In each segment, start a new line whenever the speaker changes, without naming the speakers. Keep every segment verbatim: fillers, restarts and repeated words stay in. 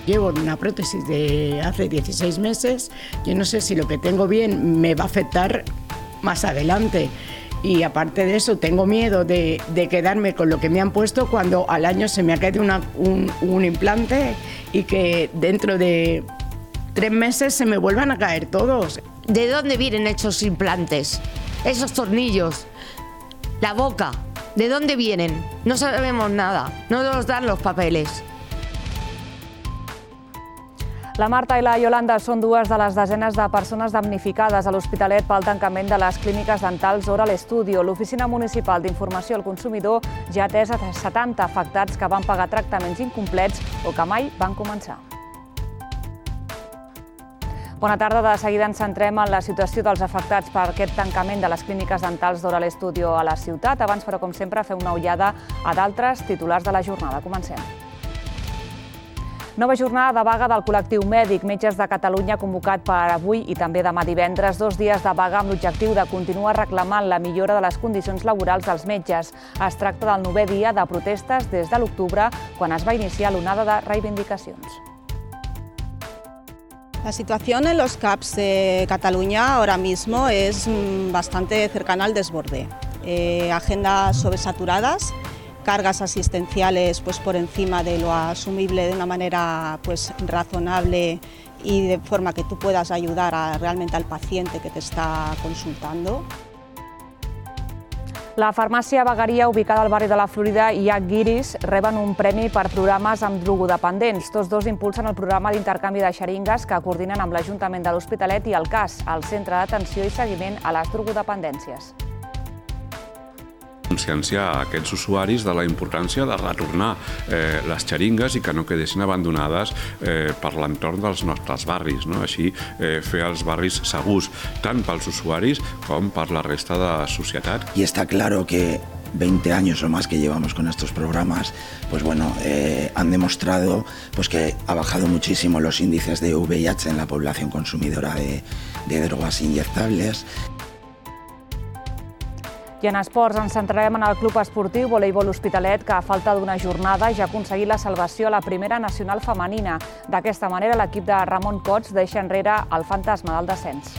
Llevo una prótesis de hace dieciséis meses. Yo no sé si lo que tengo bien me va a afectar más adelante. Y aparte de eso, tengo miedo de, de quedarme con lo que me han puesto cuando al año se me quede una, un, un implante y que dentro de tres meses se me vuelvan a caer todos.
¿De dónde vienen esos implantes? Esos tornillos, la boca, ¿de dónde vienen? No sabemos nada, no nos dan los papeles.
La Marta i la Yolanda són dues de les desenes de persones damnificades a l'Hospitalet pel tancament de les clíniques dentals Oral Studio. L'Oficina Municipal d'Informació al Consumidor ja ha atès a setanta afectats que van pagar tractaments incomplets o que mai van començar. Bona tarda. De seguida ens centrem en la situació dels afectats per aquest tancament de les clíniques dentals d'Oral Studio a la ciutat. Abans, però, com sempre, fer una ullada a d'altres titulars de la jornada. Comencem. Nova jornada de vaga del col·lectiu mèdic. Metges de Catalunya convocat per avui i també demà divendres, dos dies de vaga amb l'objectiu de continuar reclamant la millora de les condicions laborals dels metges. Es tracta del novè dia de protestes des de l'octubre, quan es va iniciar l'onada de reivindicacions.
La situación en los C A Ps de Cataluña ahora mismo es bastante cercana al desborde. Eh, agendas sobresaturadas, cargas asistenciales pues, por encima de lo asumible de una manera pues, razonable y de forma que tú puedas ayudar a, realmente al paciente que te está consultando.
La farmàcia Vegueria, ubicada al barri de la Florida, i H. Guiris reben un premi per programes amb drogodependents. Tots dos impulsen el programa d'intercanvi de xeringues que coordinen amb l'Ajuntament de l'Hospitalet i el C A S, el Centre d'Atenció i Seguiment a les Drogodependències.
Conscienciar a aquests usuaris de la importància de retornar eh, les xeringues i que no quedessin abandonades eh, per l'entorn dels nostres barris, no? Així eh, fer els barris segurs, tant pels usuaris com per la resta de la societat.
Y está claro que veinte años o más que llevamos con estos programas, pues bueno, eh, han demostrado pues que ha bajado muchísimo los índices de V I H en la población consumidora de, de drogas inyectables.
I en esports ens centrarem en el club esportiu Voleibol Hospitalet, que a falta d'una jornada ja ha aconseguit la salvació a la primera nacional femenina. D'aquesta manera, l'equip de Ramon Cots deixa enrere el fantasma del descens.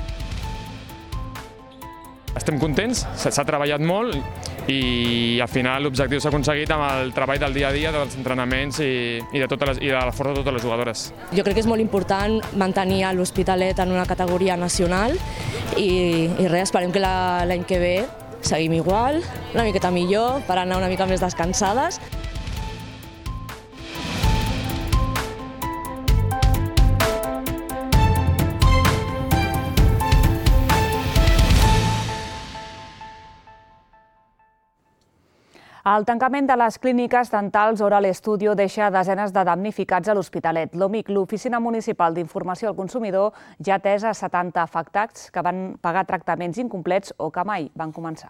Estem contents, s'ha treballat molt i al final l'objectiu s'ha aconseguit amb el treball del dia a dia, dels entrenaments i, i, de totes les, i de la força de totes les jugadores.
Jo crec que és molt important mantenir l'Hospitalet en una categoria nacional i, i res, esperem que l'any que ve seguim igual, una miqueta millor, per anar una mica més descansades.
El tancament de les clíniques dentals Oral Studio deixa desenes de damnificats a l'Hospitalet. L'O M I C, l'Oficina Municipal d'Informació al Consumidor, ja ha atès a setanta afectats que van pagar tractaments incomplets o que mai van començar.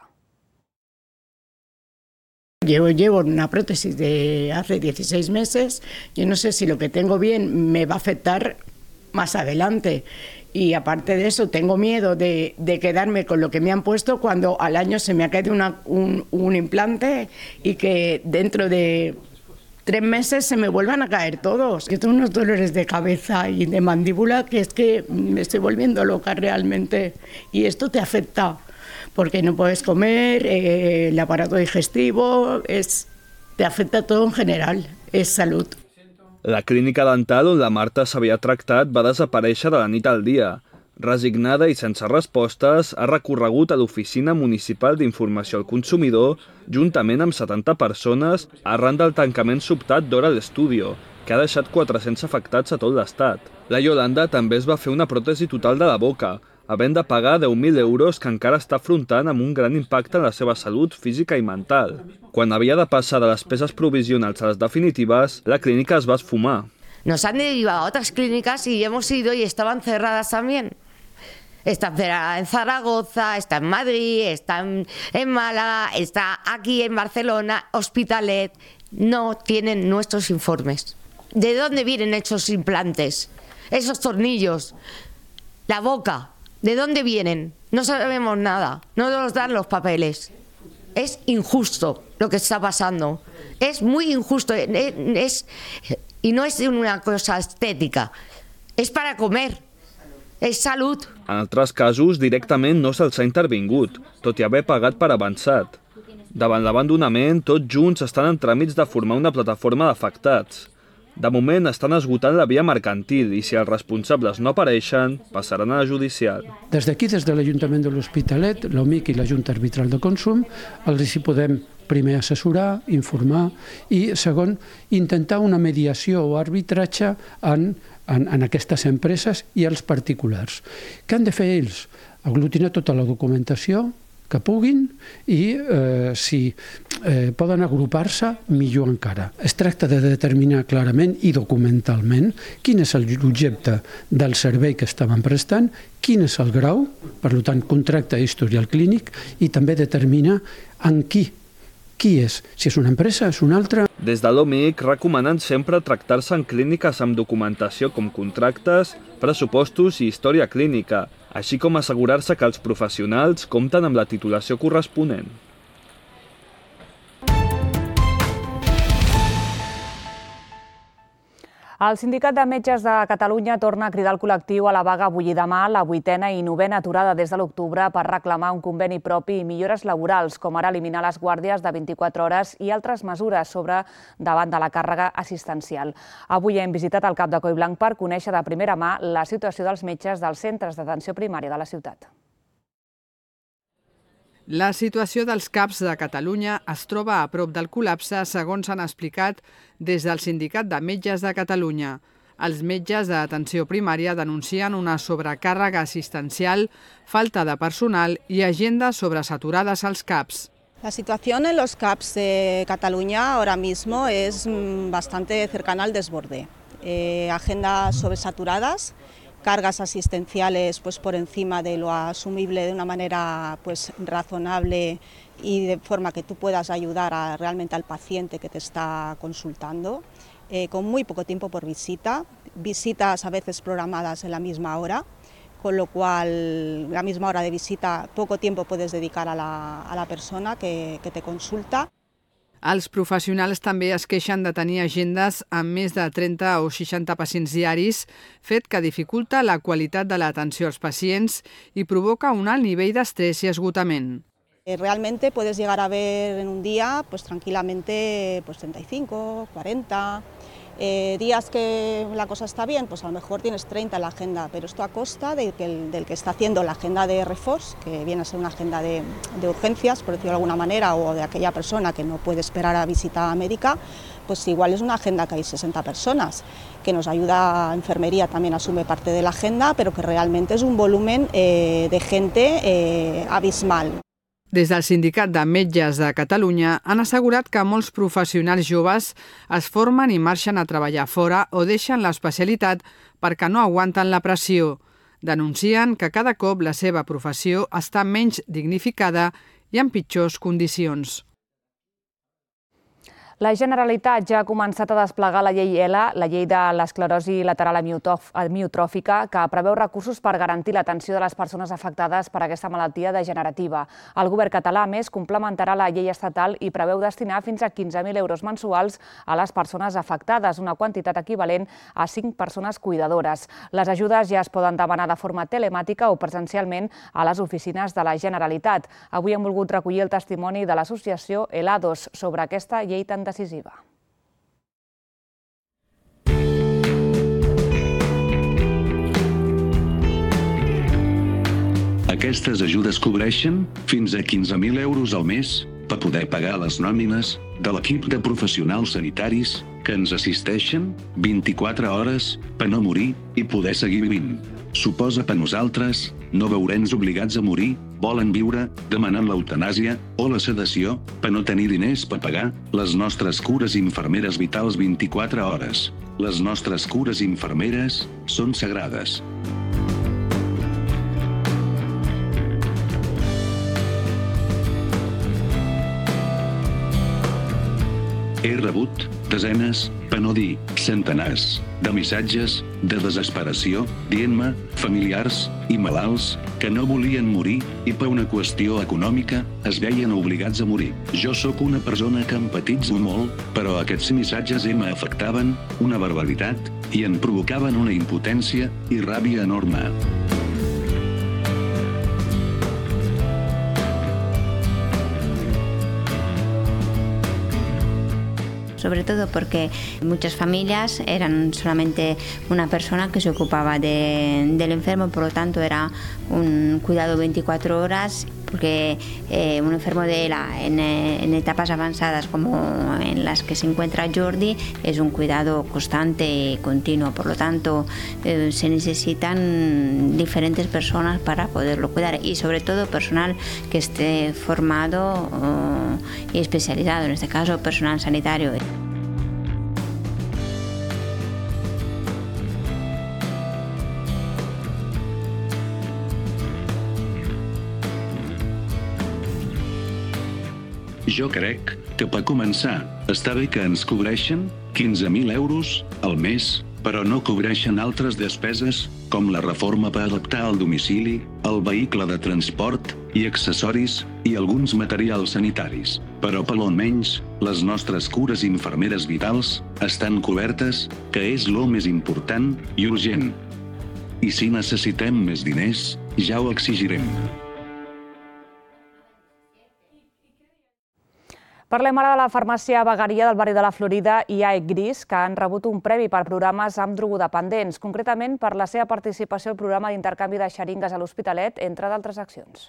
Llevo, llevo una prótesis de hace dieciséis meses. Yo no sé si lo que tengo bien me va a afectar más adelante. Y aparte de eso, tengo miedo de, de quedarme con lo que me han puesto cuando al año se me quede una, un, un implante y que dentro de tres meses se me vuelvan a caer todos. Yo tengo unos dolores de cabeza y de mandíbula que es que me estoy volviendo loca realmente. Y esto te afecta porque no puedes comer, eh, el aparato digestivo, es, te afecta todo en general, es salud.
La clínica dental on la Marta s'havia tractat va desaparèixer de la nit al dia. Resignada i sense respostes, ha recorregut a l'Oficina Municipal d'Informació al Consumidor juntament amb setanta persones arran del tancament sobtat d'Oral Studio, que ha deixat quatre-cents afectats a tot l'estat. La Yolanda també es va fer una pròtesi total de la boca, havent de pagar deu mil euros que encara està afrontant amb un gran impacte en la seva salut física i mental. Quan havia de passar de les peces provisionals a les definitives, la clínica es va esfumar.
Nos han derivado a otras clínicas y hemos ido y estaban cerradas también. Está en Zaragoza, está en Madrid, está en, en Málaga, está aquí en Barcelona, Hospitalet. No tienen nuestros informes. ¿De dónde vienen esos implantes? Esos tornillos, la boca. ¿De dónde vienen? No sabemos nada, no nos dan los papeles. Es injusto lo que está pasando, es muy injusto, es Y no es una cosa estética, es para comer, és salut.
En altres casos, directament no se'ls ha intervingut, tot i haver pagat per avançat. Davant l'abandonament, tots junts estan en tràmits de formar una plataforma d'afectats. De moment estan esgotant la via mercantil i si els responsables no apareixen, passaran a la judicial.
Des d'aquí, des de l'Ajuntament de l'Hospitalet, l'O M I C i la Junta Arbitral de Consum, els hi podem primer assessorar, informar i, segon, intentar una mediació o arbitratge en, en, en aquestes empreses i els particulars. Què han de fer ells? Aglutinar tota la documentació que puguin i eh, si eh, poden agrupar-se, millor encara. Es tracta de determinar clarament i documentalment quin és l'objecte del servei que estaven prestant, quin és el grau, per tant, contracte historial clínic, i també determinar en qui. Qui és? Si és una empresa, és una altra.
Des de l'O M I C recomanen sempre tractar-se en clíniques amb documentació com contractes, pressupostos i història clínica, així com assegurar-se que els professionals compten amb la titulació corresponent.
El Sindicat de Metges de Catalunya torna a cridar el col·lectiu a la vaga avui i demà, la vuitena i novena aturada des de l'octubre per reclamar un conveni propi i millores laborals, com ara eliminar les guàrdies de vint-i-quatre hores i altres mesures sobre davant de la càrrega assistencial. Avui hem visitat el cap de Collblanc per conèixer de primera mà la situació dels metges dels centres d'atenció primària de la ciutat.
La situació dels CAPs de Catalunya es troba a prop del col·lapse, segons han explicat des del Sindicat de Metges de Catalunya. Els metges d'atenció primària denuncien una sobrecàrrega assistencial, falta de personal i agendas sobresaturades als CAPs.
La situación en los CAPs de Cataluña ahora mismo es bastante cercana al desborde. Eh, agendas sobresaturadas, cargas asistenciales pues, por encima de lo asumible de una manera pues, razonable y de forma que tú puedas ayudar a, realmente al paciente que te está consultando, eh, con muy poco tiempo por visita, visitas a veces programadas en la misma hora, con lo cual la misma hora de visita poco tiempo puedes dedicar a la, a la persona que, que te consulta.
Els professionals també es queixen de tenir agendes amb més de trenta o seixanta pacients diaris, fet que dificulta la qualitat de l'atenció als pacients i provoca un alt nivell d'estrès i esgotament.
Realmente puedes llegar a ver en un día pues, tranquilamente pues, treinta y cinco, cuarenta... Eh, días que la cosa está bien, pues a lo mejor tienes treinta en la agenda, pero esto a costa de que el, del que está haciendo la agenda de Reforce, que viene a ser una agenda de, de urgencias, por decirlo de alguna manera, o de aquella persona que no puede esperar a visita médica, pues igual es una agenda que hay sesenta personas, que nos ayuda, enfermería también asume parte de la agenda, pero que realmente es un volumen eh, de gente eh, abismal.
Des del Sindicat de Metges de Catalunya han assegurat que molts professionals joves es formen i marxen a treballar fora o deixen l'especialitat perquè no aguanten la pressió. Denuncien que cada cop la seva professió està menys dignificada i en pitjors condicions.
La Generalitat ja ha començat a desplegar la llei E L A, la llei de l'esclerosi lateral amiotròfica, que preveu recursos per garantir l'atenció de les persones afectades per aquesta malaltia degenerativa. El govern català, a més, complementarà la llei estatal i preveu destinar fins a quinze mil euros mensuals a les persones afectades, una quantitat equivalent a cinc persones cuidadores. Les ajudes ja es poden demanar de forma telemàtica o presencialment a les oficines de la Generalitat. Avui hem volgut recollir el testimoni de l'associació E L A dos sobre aquesta llei tan decisiva.
Aquestes ajudes cobreixen fins a quinze mil euros al mes per poder pagar les nòmines de l'equip de professionals sanitaris que ens assisteixen vint-i-quatre hores per no morir i poder seguir vivint. Suposa per nosaltres no veure'ns obligats a morir, volen viure demanant l'eutanàsia o la sedació per no tenir diners per pagar les nostres cures infermeres vitals vint-i-quatre hores. Les nostres cures infermeres són sagrades. He rebut desenes, per no dir centenars, de missatges de desesperació dient-me familiars i malalts que no volien morir i per una qüestió econòmica es veien obligats a morir. Jo sóc una persona que empatitzo molt, però aquests missatges m'afectaven una barbaritat i em provocaven una impotència i ràbia enorme.
Sobre todo porque muchas familias eran solamente una persona que se ocupaba de, del enfermo, por lo tanto era un cuidado veinticuatro horas, porque eh, un enfermo de la, en, en etapas avanzadas como en las que se encuentra Jordi es un cuidado constante y continuo, por lo tanto eh, se necesitan diferentes personas para poderlo cuidar y sobre todo personal que esté formado oh, y especializado, en este caso personal sanitario.
Jo crec que per començar està bé que ens cobreixen quinze mil euros al mes, però no cobreixen altres despeses com la reforma per adaptar el domicili, el vehicle de transport i accessoris i alguns materials sanitaris. Però per almenys les nostres cures infermeres vitals estan cobertes, que és lo més important i urgent. I si necessitem més diners, ja ho exigirem.
Parlem ara de la farmàcia Vegueria del barri de la Florida i A E C Gris, que han rebut un premi per programes amb drogodependents, concretament per la seva participació al programa d'intercanvi de xeringues a l'Hospitalet, entre d'altres accions.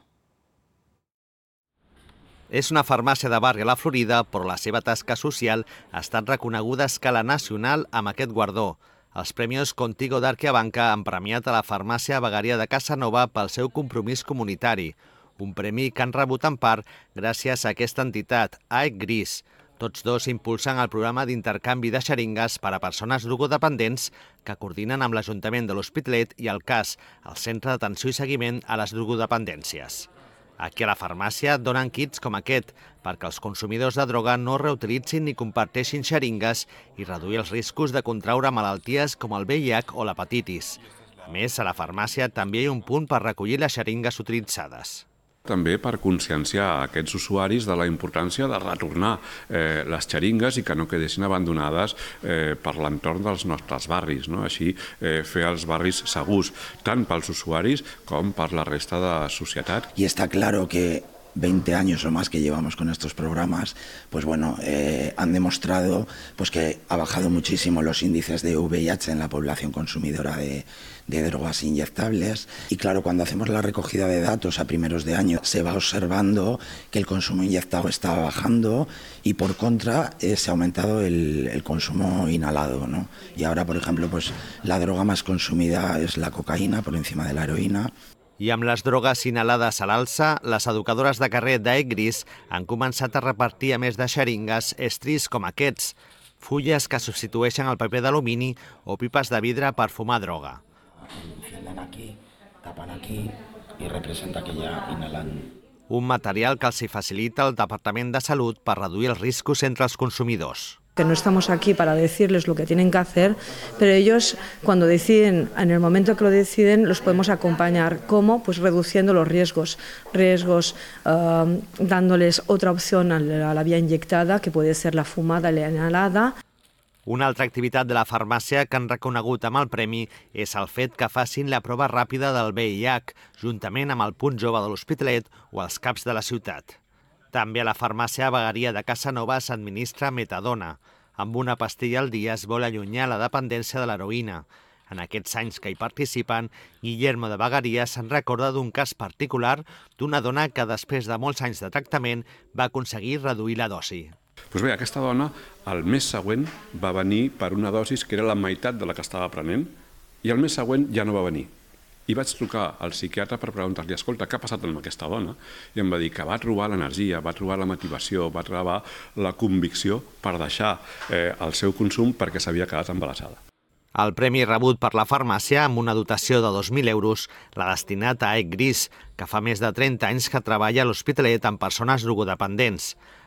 És una farmàcia de barri a la Florida, però la seva tasca social ha estat reconeguda a escala nacional amb aquest guardó. Els Premis Contigo d'Arqueabanca han premiat a la farmàcia Vegueria de Casanova pel seu compromís comunitari, un premi que han rebut en part gràcies a aquesta entitat, A E C Gris. Tots dos impulsen el programa d'intercanvi de xeringues per a persones drogodependents que coordinen amb l'Ajuntament de l'Hospitalet i el C A S, el Centre d'Atenció i Seguiment a les Drogodependències. Aquí a la farmàcia donen kits com aquest perquè els consumidors de droga no reutilitzin ni comparteixin xeringues i reduir els riscos de contraure malalties com el V I H o l'hepatitis. A més, a la farmàcia també hi ha un punt per recollir les xeringues utilitzades.
També per conscienciar aquests usuaris de la importància de retornar eh, les xeringues i que no quedessin abandonades eh, per l'entorn dels nostres barris, no? Així eh, fer els barris segurs, tant pels usuaris com per la resta de la societat.
Y está claro que veinte años o más que llevamos con estos programas, pues bueno, eh, han demostrado pues que ha bajado muchísimo los índices de V I H en la población consumidora de, de drogas inyectables. Y claro, cuando hacemos la recogida de datos a primeros de año, se va observando que el consumo inyectado está bajando y por contra eh, se ha aumentado el, el consumo inhalado, ¿no? Y ahora, por ejemplo, pues la droga más consumida es la cocaína por encima de la heroína.
I amb les drogues inhalades a l'alça, les educadores de carrer d'A E C Gris han començat a repartir, a més de xeringues, estris com aquests, fulles que substitueixen el paper d'alumini o pipes de vidre per fumar droga.
Encienden aquí, tapan aquí i representa que ja inhalan.
Un material que els hi facilita el Departament de Salut per reduir els riscos entre els consumidors.
Que no estamos aquí para decirles lo que tienen que hacer, pero ellos cuando deciden, en el momento que lo deciden, los podemos acompañar. ¿Cómo? Pues reduciendo los riesgos, riesgos uh, dándoles otra opción a la, a la vía inyectada, que puede ser la fumada, la inhalada.
Una altra activitat de la farmàcia que han reconegut amb el premi és el fet que facin la prova ràpida del V I H, juntament amb el Punt Jove de l'Hospitalet o els C A Ps de la ciutat. També a la farmàcia Vegueria de Casanova s'administra metadona. Amb una pastilla al dia es vol allunyar la dependència de l'heroïna. En aquests anys que hi participen, Guillermo de Vegueria se'n recorda d'un cas particular d'una dona que després de molts anys de tractament va aconseguir reduir la dosi.
Doncs bé, aquesta dona el mes següent va venir per una dosis que era la meitat de la que estava prenent i el mes següent ja no va venir. I vaig trucar al psiquiatre per preguntar-li, escolta, què ha passat amb aquesta dona? I em va dir que va trobar l'energia, va trobar la motivació, va trobar la convicció per deixar eh, el seu consum perquè s'havia quedat embarassada.
El premi rebut per la farmàcia, amb una dotació de dos mil euros, l'ha destinat a A E C Gris, que fa més de trenta anys que treballa a l'Hospitalet amb persones drogodependents.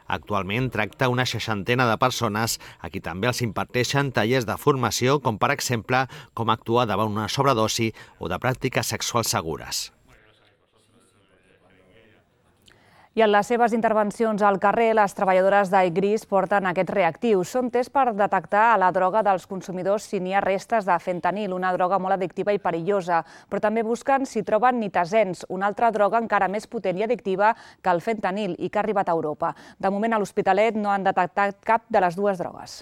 Actualment tracta una seixantena de persones a qui també els imparteixen tallers de formació, com per exemple com actuar davant una sobredosi o de pràctiques sexuals segures.
I en les seves intervencions al carrer, les treballadores d'Aigris porten aquests reactius. Són tests per detectar la droga dels consumidors si n'hi ha restes de fentanil, una droga molt addictiva i perillosa, però també busquen si troben nitazens, una altra droga encara més potent i addictiva que el fentanil i que ha arribat a Europa. De moment, a l'Hospitalet no han detectat cap de les dues drogues.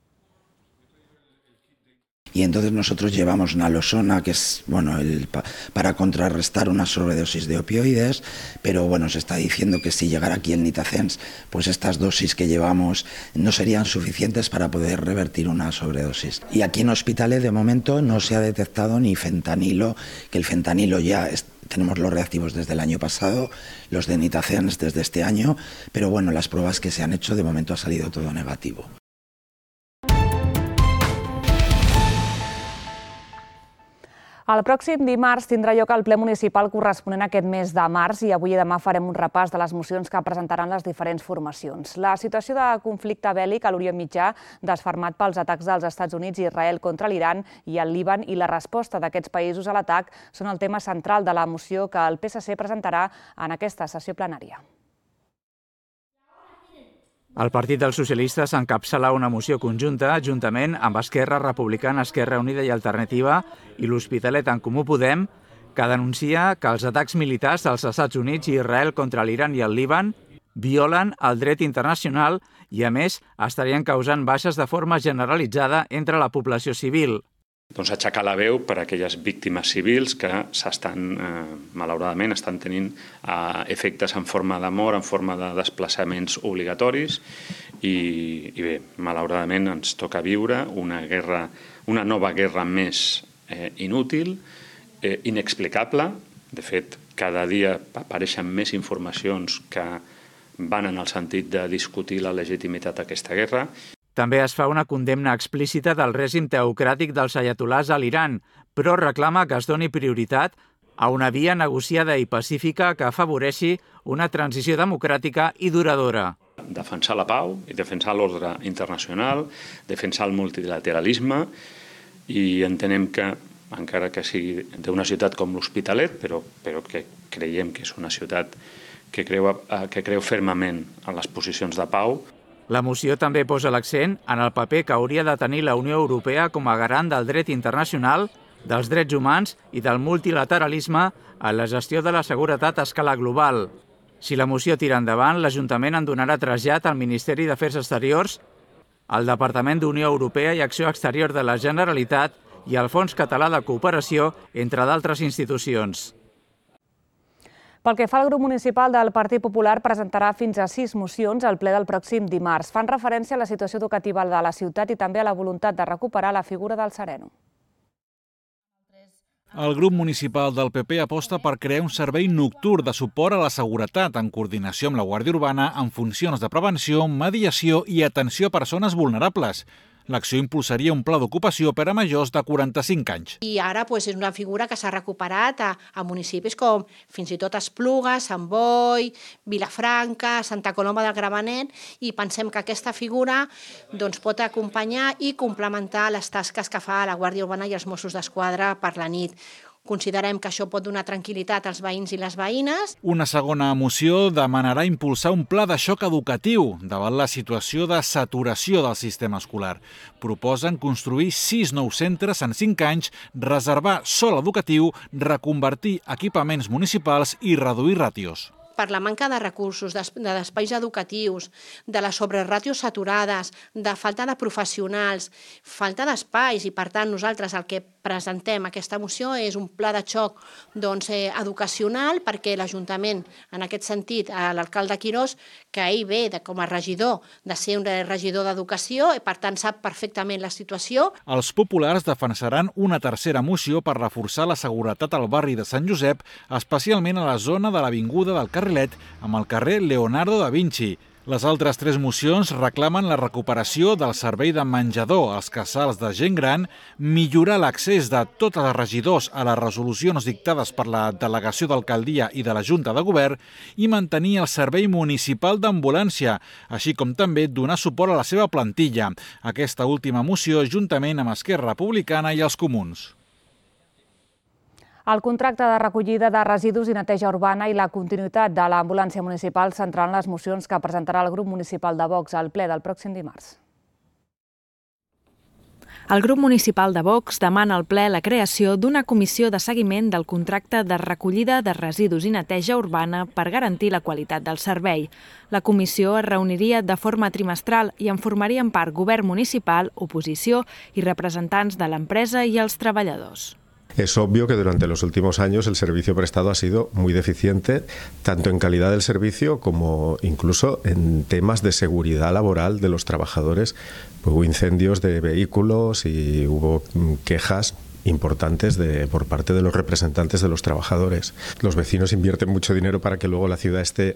Y entonces nosotros llevamos nalosona, que es bueno, el, para contrarrestar una sobredosis de opioides, pero bueno, se está diciendo que si llegara aquí el nitazens, pues estas dosis que llevamos no serían suficientes para poder revertir una sobredosis. Y aquí en Hospitalet de momento no se ha detectado ni fentanilo, que el fentanilo ya es, tenemos los reactivos desde el año pasado, los de nitazens desde este año, pero bueno, las pruebas que se han hecho de momento ha salido todo negativo.
El pròxim dimarts tindrà lloc el ple municipal corresponent a aquest mes de març i avui i demà farem un repàs de les mocions que presentaran les diferents formacions. La situació de conflicte bèl·lic a l'Orient Mitjà, desfermat pels atacs dels Estats Units i Israel contra l'Iran i el Líban i la resposta d'aquests països a l'atac són el tema central de la moció que el P S C presentarà en aquesta sessió plenària.
El Partit dels Socialistes encapçala una moció conjunta juntament amb Esquerra Republicana, Esquerra Unida i Alternativa i l'Hospitalet en Comú Podem, que denuncia que els atacs militars dels Estats Units i Israel contra l'Iran i el Líban violen el dret internacional i, a més, estarien causant baixes de forma generalitzada entre la població civil.
Doncs aixecar la veu per a aquelles víctimes civils que s'estan, eh, malauradament, estan tenint eh, efectes en forma de mort, en forma de desplaçaments obligatoris i, i bé, malauradament ens toca viure una guerra, una nova guerra més eh, inútil, eh, inexplicable. De fet, cada dia apareixen més informacions que van en el sentit de discutir la legitimitat d'aquesta guerra.
També es fa una condemna explícita del règim teocràtic dels ayatolars a l'Iran, però reclama que es doni prioritat a una via negociada i pacífica que afavoreixi una transició democràtica i duradora.
Defensar la pau i defensar l'ordre internacional, defensar el multilateralisme i entenem que, encara que sigui d'una ciutat com l'Hospitalet, però, però que creiem que és una ciutat que creu, que creu fermament en les posicions de pau.
La moció també posa l'accent en el paper que hauria de tenir la Unió Europea com a garant del dret internacional, dels drets humans i del multilateralisme en la gestió de la seguretat a escala global. Si la moció tira endavant, l'Ajuntament en donarà trasllat al Ministeri d'Afers Exteriors, al Departament d'Unió Europea i Acció Exterior de la Generalitat i al Fons Català de Cooperació, entre d'altres institucions.
Pel que fa al grup municipal del Partit Popular, presentarà fins a sis mocions al ple del pròxim dimarts. Fan referència a la situació educativa de la ciutat i també a la voluntat de recuperar la figura del sereno.
El grup municipal del P P aposta per crear un servei nocturn de suport a la seguretat en coordinació amb la Guàrdia Urbana en funcions de prevenció, mediació i atenció a persones vulnerables. L'acció impulsaria un pla d'ocupació per a majors de quaranta-cinc anys.
I ara pues, és una figura que s'ha recuperat a, a municipis com fins i tot Esplugues, Sant Boi, Vilafranca, Santa Coloma del Gramenet, i pensem que aquesta figura doncs, pot acompanyar i complementar les tasques que fa la Guàrdia Urbana i els Mossos d'Esquadra per la nit. Considerem que això pot donar tranquil·litat als veïns i les veïnes.
Una segona moció demanarà impulsar un pla de xoc educatiu davant la situació de saturació del sistema escolar. Proposen construir sis nous centres en cinc anys, reservar sòl educatiu, reconvertir equipaments municipals i reduir ràtios.
Per la manca de recursos, d'espais educatius, de les sobreràtios saturades, de falta de professionals, falta d'espais i, per tant, nosaltres el que presentem aquesta moció és un pla de xoc doncs, eh, educacional perquè l'Ajuntament, en aquest sentit, l'alcalde Quirós, que ell ve de, com a regidor, de ser un regidor d'educació i, per tant, sap perfectament la situació.
Els populars defensaran una tercera moció per reforçar la seguretat al barri de Sant Josep, especialment a la zona de l'avinguda del Carrilet amb el carrer Leonardo da Vinci. Les altres tres mocions reclamen la recuperació del servei de menjador als casals de gent gran, millorar l'accés de tots els regidors a les resolucions dictades per la delegació d'alcaldia i de la Junta de Govern i mantenir el servei municipal d'ambulància, així com també donar suport a la seva plantilla. Aquesta última moció juntament amb Esquerra Republicana i els Comuns.
El contracte de recollida de residus i neteja urbana i la continuïtat de l'ambulància municipal centraran les mocions que presentarà el grup municipal de Vox al ple del pròxim dimarts.
El grup municipal de Vox demana al ple la creació d'una comissió de seguiment del contracte de recollida de residus i neteja urbana per garantir la qualitat del servei. La comissió es reuniria de forma trimestral i en formarien part govern municipal, oposició i representants de l'empresa i els treballadors.
Es obvio que durante los últimos años el servicio prestado ha sido muy deficiente, tanto en calidad del servicio como incluso en temas de seguridad laboral de los trabajadores. Hubo incendios de vehículos y hubo quejas importantes de, por parte de los representantes de los trabajadores. Los vecinos invierten mucho dinero para que luego la ciudad esté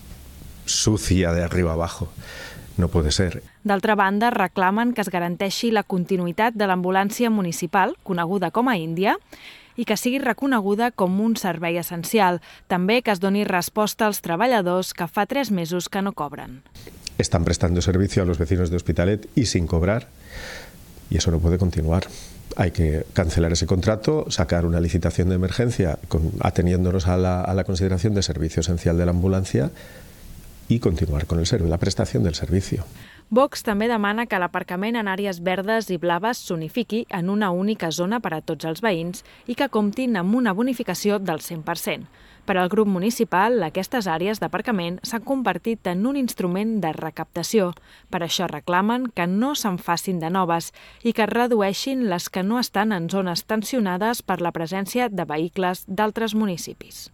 sucia de arriba abajo. No puede ser.
D'altra banda, reclamen que es garanteixi la continuïtat de l'ambulància municipal, coneguda com a Índia, i que sigui reconeguda com un servei essencial. També que es doni resposta als treballadors que fa tres mesos que no cobren.
Están prestando servicio a los vecinos de Hospitalet y sin cobrar, y eso no puede continuar. Hay que cancelar ese contrato, sacar una licitación de emergencia con, ateniéndonos a la, a la consideración de servicio esencial de la ambulancia i continuar con el servicio, la prestació del servici.
Vox també demana que l'aparcament en àrees verdes i blaves s'unifiqui en una única zona per a tots els veïns i que comptin amb una bonificació del cent per cent. Per al grup municipal, aquestes àrees d'aparcament s'han convertit en un instrument de recaptació. Per això reclamen que no se'n facin de noves i que es redueixin les que no estan en zones tensionades per la presència de vehicles d'altres municipis.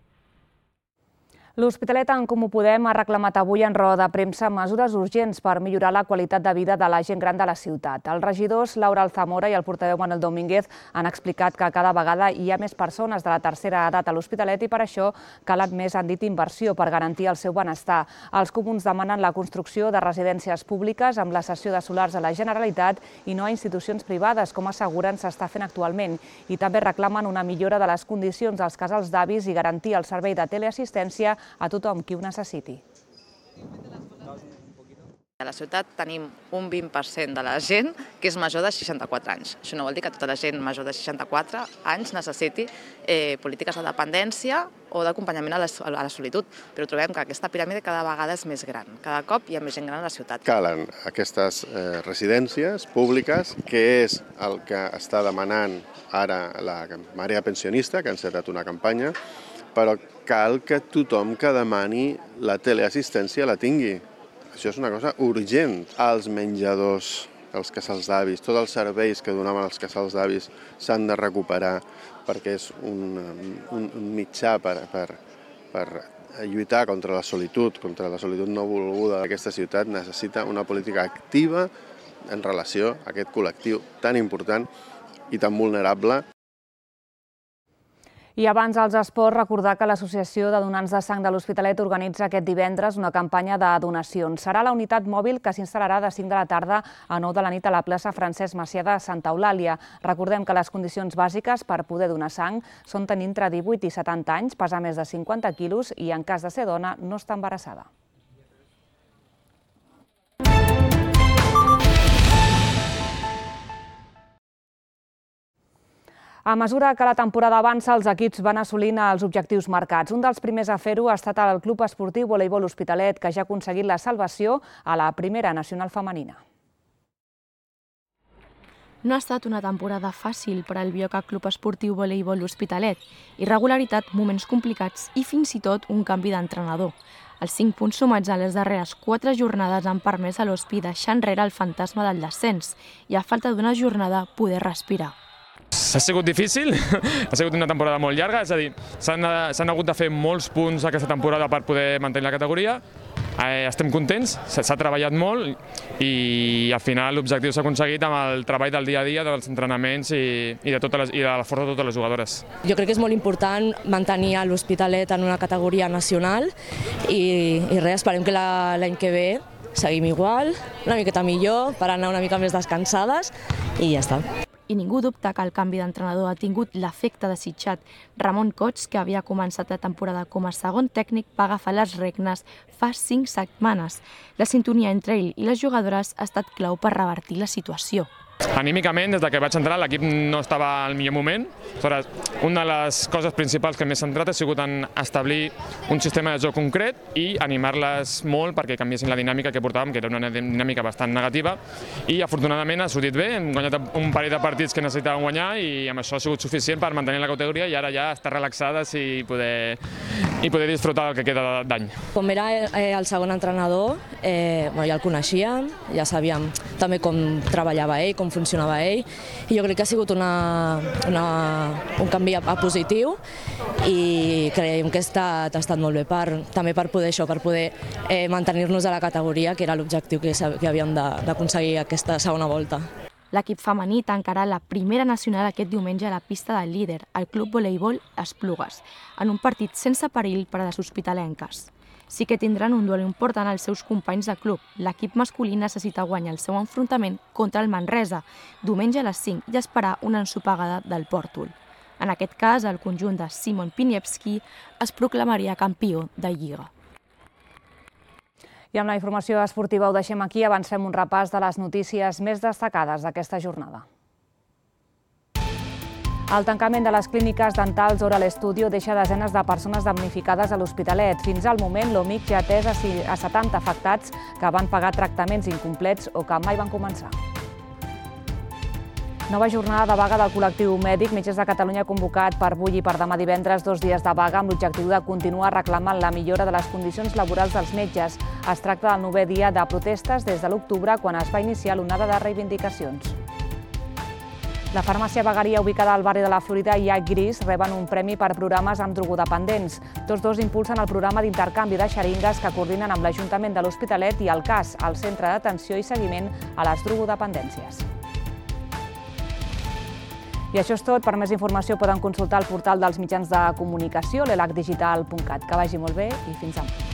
L'Hospitalet en Comú Podem ha reclamat avui en roda de premsa mesures urgents per millorar la qualitat de vida de la gent gran de la ciutat. Els regidors Laura Alzamora i el portaveu Manuel Domínguez han explicat que cada vegada hi ha més persones de la tercera edat a l'Hospitalet i per això calen més, han dit, inversió per garantir el seu benestar. Els comuns demanen la construcció de residències públiques amb la cessió de solars a la Generalitat i no a institucions privades, com asseguren s'està fent actualment. I també reclamen una millora de les condicions dels casals d'avis i garantir el servei de teleassistència a tothom qui ho necessiti.
A la ciutat tenim un vint per cent de la gent que és major de seixanta-quatre anys. Això no vol dir que tota la gent major de seixanta-quatre anys necessiti eh, polítiques de dependència o d'acompanyament a, a la solitud, però trobem que aquesta piràmide cada vegada és més gran. Cada cop hi ha més gent gran a la ciutat.
Calen aquestes eh, residències públiques, que és el que està demanant ara la Marea Pensionista, que ha encetat una campanya, però cal que tothom que demani la teleassistència la tingui. Això és una cosa urgent. Els menjadors, els casals d'avis, tots els serveis que donaven als casals d'avis s'han de recuperar perquè és un, un, un mitjà per, per, per lluitar contra la solitud, contra la solitud no volguda. Aquesta ciutat necessita una política activa en relació a aquest col·lectiu tan important i tan vulnerable.
I abans als esports, recordar que l'Associació de Donants de Sang de l'Hospitalet organitza aquest divendres una campanya de donacions. Serà la unitat mòbil que s'instal·larà de cinc de la tarda a nou de la nit a la plaça Francesc Macià de Santa Eulàlia. Recordem que les condicions bàsiques per poder donar sang són tenir entre divuit i setanta anys, pesar més de cinquanta quilos i, en cas de ser dona, no estar embarassada. A mesura que la temporada avança, els equips van assolint els objectius marcats. Un dels primers a fer-ho ha estat el Club Esportiu Voleibol Hospitalet, que ja ha aconseguit la salvació a la primera nacional femenina.
No ha estat una temporada fàcil per al Bioca Club Esportiu Voleibol Hospitalet. Irregularitat, moments complicats i fins i tot un canvi d'entrenador. Els cinc punts sumats a les darreres quatre jornades han permès a l'Hospi deixar enrere el fantasma del descens i, a falta d'una jornada, poder respirar.
Ha sigut difícil, ha sigut una temporada molt llarga, és a dir, s'han hagut de fer molts punts aquesta temporada per poder mantenir la categoria, eh, estem contents, s'ha treballat molt i al final l'objectiu s'ha aconseguit amb el treball del dia a dia, dels entrenaments i, i, de, totes les, i de la força de totes les jugadores.
Jo crec que és molt important mantenir l'Hospitalet en una categoria nacional i, i res, esperem que l'any que ve seguim igual, una miqueta millor, per anar una mica més descansades i ja està. I ningú dubta que el canvi d'entrenador ha tingut l'efecte desitjat. Ramon Cots, que havia començat la temporada com a segon tècnic, va agafar les regnes fa cinc setmanes. La sintonia entre ell i les jugadores ha estat clau per revertir la situació.
Anímicament, des que vaig entrar, l'equip no estava al millor moment. Una de les coses principals que m'he centrat ha sigut en establir un sistema de joc concret i animar-les molt perquè canviessin la dinàmica que portàvem, que era una dinàmica bastant negativa, i afortunadament ha sortit bé. Hem guanyat un parell de partits que necessitàvem guanyar i amb això ha sigut suficient per mantenir la categoria i ara ja estar relaxades i poder, i poder disfrutar del que queda d'any.
Com era el segon entrenador, eh, bueno, ja el coneixíem, ja sabíem també com treballava ell, com funcionava ell, i jo crec que ha sigut una, una, un canvi a, a positiu i creiem que ha estat, ha estat molt bé per, també per poder això, per poder eh, mantenir-nos a la categoria, que era l'objectiu que, que havíem d'aconseguir aquesta segona volta. L'equip femení tancarà la primera nacional aquest diumenge a la pista del líder, el Club Voleibol Esplugues, en un partit sense perill per a les hospitalenques. Sí que tindran un duel important als seus companys de club. L'equip masculí necessita guanyar el seu enfrontament contra el Manresa, diumenge a les cinc, i esperar una ensopegada del Pòrtol. En aquest cas, el conjunt de Simon Piniewski es proclamaria campió de Lliga.
I amb la informació esportiva ho deixem aquí, avancem un repàs de les notícies més destacades d'aquesta jornada. El tancament de les clíniques dentals Oral Studio deixa desenes de persones damnificades a l'Hospitalet. Fins al moment, l'O M I C ja ha atès a setanta afectats que van pagar tractaments incomplets o que mai van començar. Nova jornada de vaga del col·lectiu mèdic. Metges de Catalunya ha convocat per avui i per demà divendres dos dies de vaga amb l'objectiu de continuar reclamant la millora de les condicions laborals dels metges. Es tracta del novè dia de protestes des de l'octubre, quan es va iniciar l'onada de reivindicacions. La farmàcia Vegueria, ubicada al barri de la Florida, i Llac Gris reben un premi per programes amb drogodependents. Tots dos impulsen el programa d'intercanvi de xeringues que coordinen amb l'Ajuntament de l'Hospitalet i el C A S, el Centre d'Atenció i Seguiment a les Drogodependències. I això és tot. Per més informació poden consultar el portal dels mitjans de comunicació, l'elac digital punt cat. Que vagi molt bé i fins demà.